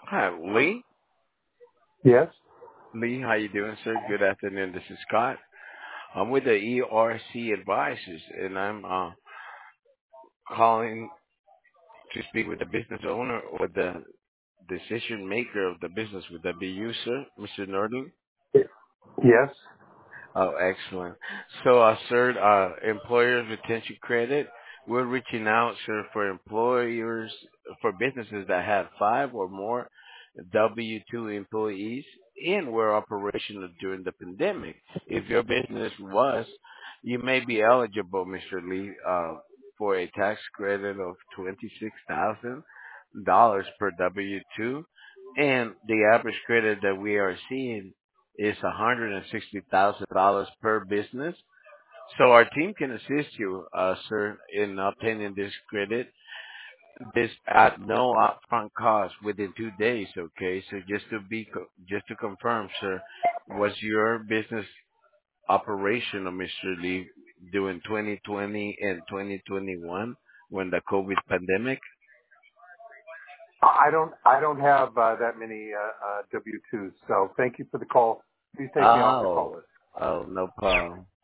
Hi, Lee. Yes. Lee, how you doing, sir? Good afternoon. This is Scott. I'm with the ERC Advisors, and I'm calling to speak with the business owner or the decision maker of the business. Would that be you, sir, Mr. Nordling? Yes. Oh, excellent. So, sir, employers retention credit, we're reaching out, sir, for employers, for businesses that have five or more W-2 employees and were operational during the pandemic. If your business was, you may be eligible, Mr. Lee, for a tax credit of $26,000 per W-2. And the average credit that we are seeing is $160,000 per business. So our team can assist you, sir, in obtaining this credit, this at no upfront cost within 2 days. Okay, so just to confirm, sir, was your business operational, Mr. Lee, during 2020 and 2021 when the COVID pandemic? I don't have that many W-2s, so thank you for the call. Please take me off the call Oh, list. oh, no problem.